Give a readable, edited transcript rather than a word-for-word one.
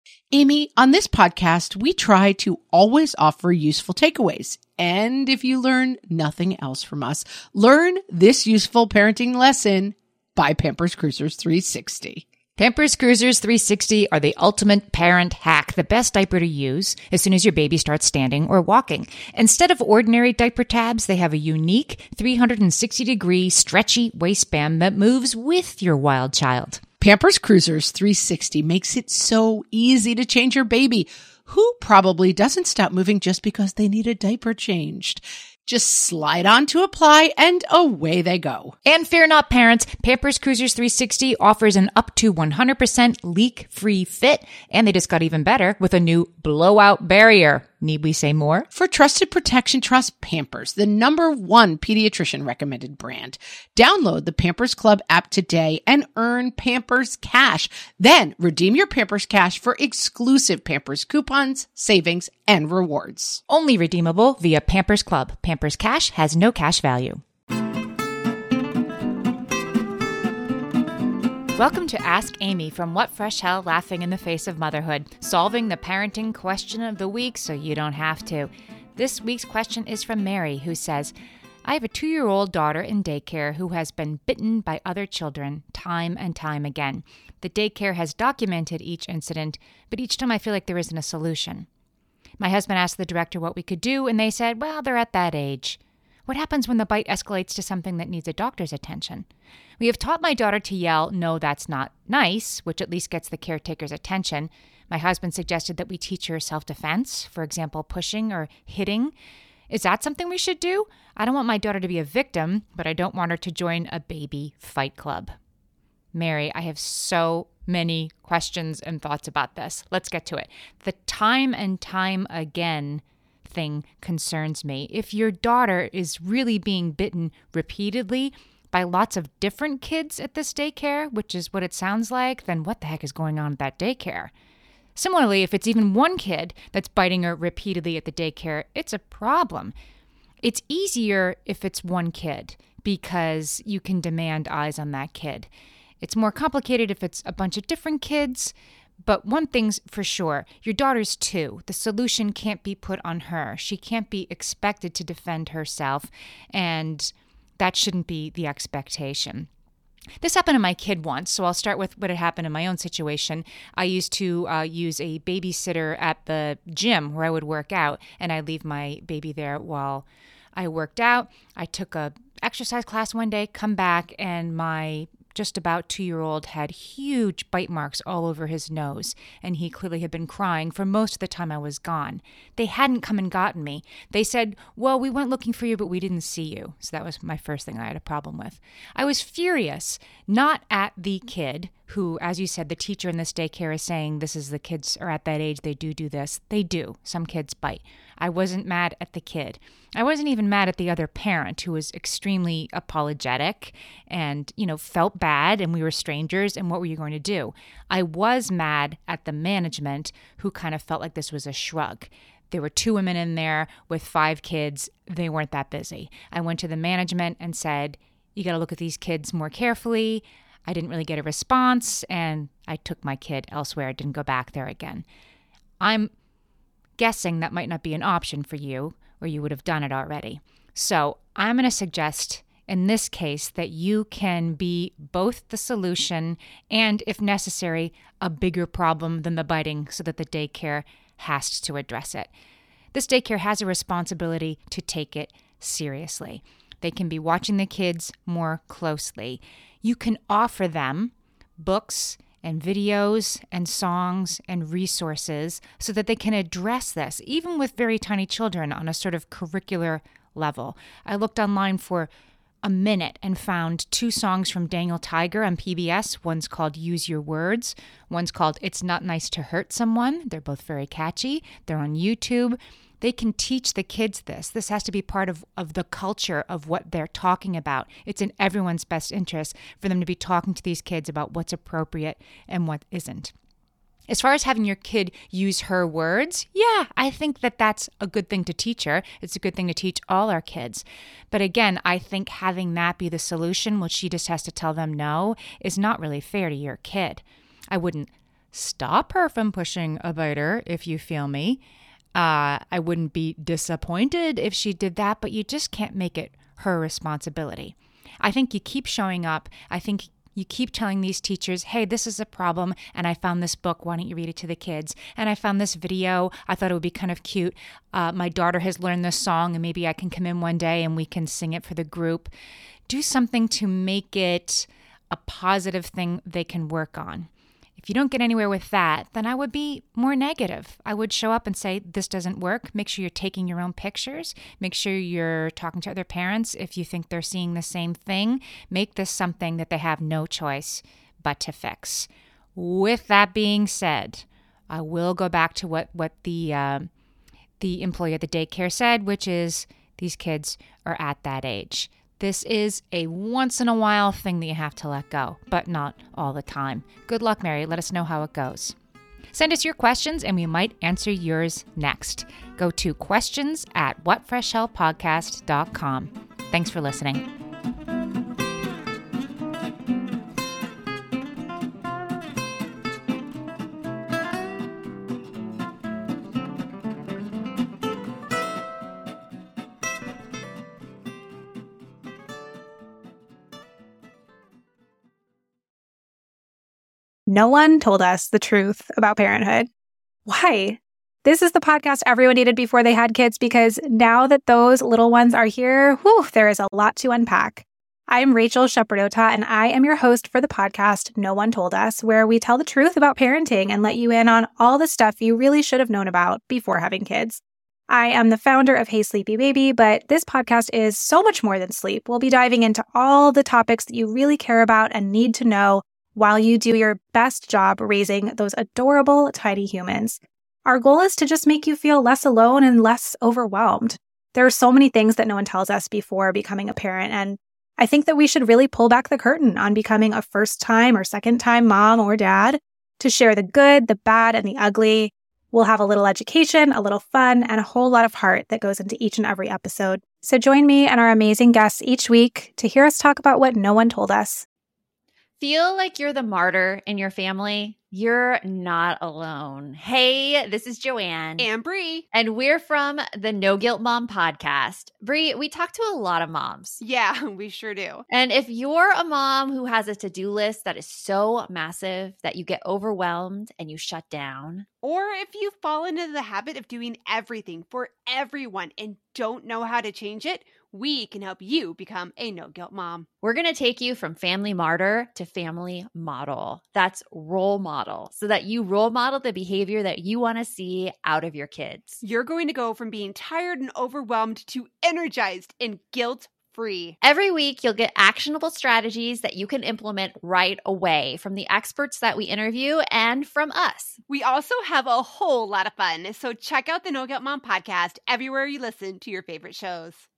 Amy, on this podcast, we try to always offer useful takeaways. And if you learn nothing else from us, learn this useful parenting lesson by Pampers Cruisers 360. Pampers Cruisers 360 are the ultimate parent hack, the best diaper to use as soon as your baby starts standing or walking. Instead of ordinary diaper tabs, they have a unique 360-degree stretchy waistband that moves with your wild child. Pampers Cruisers 360 makes it so easy to change your baby, who probably doesn't stop moving just because they need a diaper changed. Just slide on to apply and away they go. And fear not, parents, Pampers Cruisers 360 offers an up to 100% leak-free fit, and they just got even better with a new blowout barrier. Need we say more? For trusted protection, trust Pampers, the #1 pediatrician recommended brand. Download the Pampers Club app today and earn Pampers Cash. Then redeem your Pampers Cash for exclusive Pampers coupons, savings, and rewards. Only redeemable via Pampers Club. Pampers Cash has no cash value. Welcome to Ask Amy from What Fresh Hell Laughing in the Face of Motherhood, solving the parenting question of the week so you don't have to. This week's question is from Mary, who says, I have a 2-year-old daughter in daycare who has been bitten by other children time and time again. The daycare has documented each incident, but each time I feel like there isn't a solution. My husband asked the director what we could do, and they said, well, they're at that age. What happens when the bite escalates to something that needs a doctor's attention? We have taught my daughter to yell, no, that's not nice, which at least gets the caretaker's attention. My husband suggested that we teach her self-defense, for example, pushing or hitting. Is that something we should do? I don't want my daughter to be a victim, but I don't want her to join a baby fight club. Mary, I have so many questions and thoughts about this. Let's get to it. The time and time again thing concerns me. If your daughter is really being bitten repeatedly by lots of different kids at this daycare, which is what it sounds like, then what the heck is going on at that daycare? Similarly, if it's even one kid that's biting her repeatedly at the daycare, it's a problem. It's easier if it's one kid because you can demand eyes on that kid. It's more complicated if it's a bunch of different kids. But one thing's for sure, your daughter's 2. The solution can't be put on her. She can't be expected to defend herself, and that shouldn't be the expectation. This happened to my kid once, so I'll start with what had happened in my own situation. I used to use a babysitter at the gym where I would work out, and I'd leave my baby there while I worked out. I took a exercise class one day, come back, and my just about 2-year-old had huge bite marks all over his nose, and he clearly had been crying for most of the time I was gone. They hadn't come and gotten me. They said, well, we went looking for you, but we didn't see you. So that was my first thing I had a problem with. I was furious, not at the kid who, as you said, the teacher in this daycare is saying this is the kids are at that age, they do this. They do. Some kids bite. I wasn't mad at the kid. I wasn't even mad at the other parent who was extremely apologetic and, felt bad and we were strangers and what were you going to do? I was mad at the management who kind of felt like this was a shrug. There were 2 women in there with 5 kids. They weren't that busy. I went to the management and said, you got to look at these kids more carefully. I didn't really get a response and I took my kid elsewhere. Didn't go back there again. I'm guessing that might not be an option for you, or you would have done it already. So I'm going to suggest in this case that you can be both the solution and, if necessary, a bigger problem than the biting so that the daycare has to address it. This daycare has a responsibility to take it seriously. They can be watching the kids more closely. You can offer them books and videos and songs and resources so that they can address this, even with very tiny children, on a sort of curricular level. I looked online for a minute and found 2 songs from Daniel Tiger on PBS. One's called Use Your Words. One's called It's Not Nice to Hurt Someone. They're both very catchy. They're on YouTube. They can teach the kids this. This has to be part of the culture of what they're talking about. It's in everyone's best interest for them to be talking to these kids about what's appropriate and what isn't. As far as having your kid use her words, yeah, I think that that's a good thing to teach her. It's a good thing to teach all our kids. But again, I think having that be the solution, which she just has to tell them no, is not really fair to your kid. I wouldn't stop her from pushing a biter, if you feel me. I wouldn't be disappointed if she did that, but you just can't make it her responsibility. I think you keep showing up. I think you keep telling these teachers, hey, this is a problem, and I found this book. Why don't you read it to the kids? And I found this video. I thought it would be kind of cute. My daughter has learned this song, and maybe I can come in one day and we can sing it for the group. Do something to make it a positive thing they can work on. If you don't get anywhere with that, then I would be more negative. I would show up and say, this doesn't work. Make sure you're taking your own pictures. Make sure you're talking to other parents if you think they're seeing the same thing. Make this something that they have no choice but to fix. With that being said, I will go back to what the employee at the daycare said, which is these kids are at that age. This is a once-in-a-while thing that you have to let go, but not all the time. Good luck, Mary. Let us know how it goes. Send us your questions, and we might answer yours next. Go to questions@whatfreshhellpodcast.com. Thanks for listening. No one told us the truth about parenthood. Why? This is the podcast everyone needed before they had kids, because now that those little ones are here, there is a lot to unpack. I'm Rachel Shepardota, and I am your host for the podcast No One Told Us, where we tell the truth about parenting and let you in on all the stuff you really should have known about before having kids. I am the founder of Hey Sleepy Baby, but this podcast is so much more than sleep. We'll be diving into all the topics that you really care about and need to know while you do your best job raising those adorable, tiny humans. Our goal is to just make you feel less alone and less overwhelmed. There are so many things that no one tells us before becoming a parent, and I think that we should really pull back the curtain on becoming a first-time or second-time mom or dad to share the good, the bad, and the ugly. We'll have a little education, a little fun, and a whole lot of heart that goes into each and every episode. So join me and our amazing guests each week to hear us talk about what no one told us. Feel like you're the martyr in your family? You're not alone. Hey, this is Joanne. And Bree. And we're from the No Guilt Mom podcast. Bree, we talk to a lot of moms. Yeah, we sure do. And if you're a mom who has a to-do list that is so massive that you get overwhelmed and you shut down, or if you fall into the habit of doing everything for everyone and don't know how to change it, we can help you become a no-guilt mom. we're going to take you from family martyr to family model. That's role model, so that you role model the behavior that you want to see out of your kids. You're going to go from being tired and overwhelmed to energized and guilt-free. Every week, you'll get actionable strategies that you can implement right away from the experts that we interview and from us. We also have a whole lot of fun, so check out the No Guilt Mom podcast everywhere you listen to your favorite shows.